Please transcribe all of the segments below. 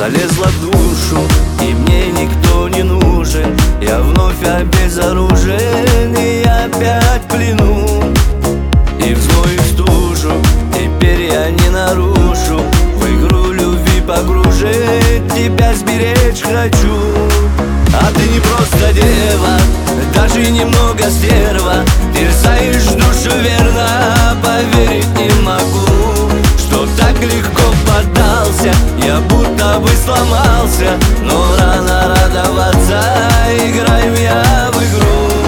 залезла в душу, и мне никто не нужен. Я вновь обезоружен, и я опять в плену. И в зной, и в стужу, теперь я не нарушу. В игру любви погружен, тебя сберечь хочу. А ты не просто дева, даже немного стерва. Терзаешь душу верно, поверить не могу, что так легко поддался. Я будто бы сломался, но рано радоваться. Играю я в игру.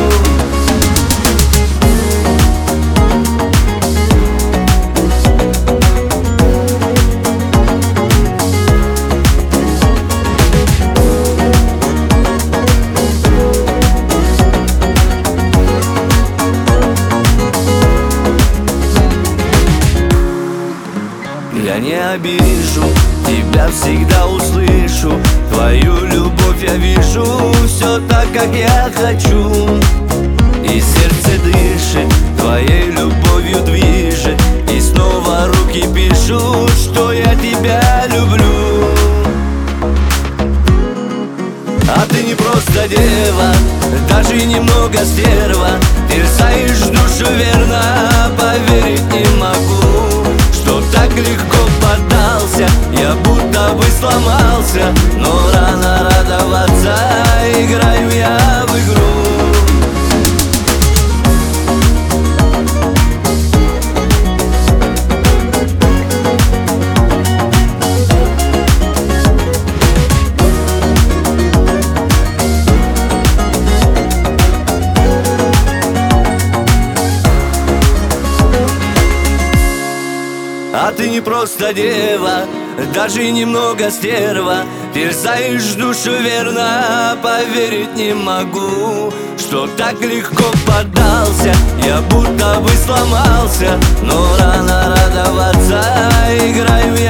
Я не обижу, тебя всегда услышу. Твою любовь я вижу, все так, как я хочу. И сердце дышит, твоей любовью движет. И снова руки пишут, что я тебя люблю. А ты не просто дева, даже немного стерва. Терзаешь душу верно, поверить не могу, что так легко поддался. Я будто бы сломался, но рано радоваться. Играю я в игру. А ты не просто дева, даже немного стерва. Терзаешь душу верно, поверить не могу, что так легко поддался. Я будто бы сломался, но рано радоваться. Играю я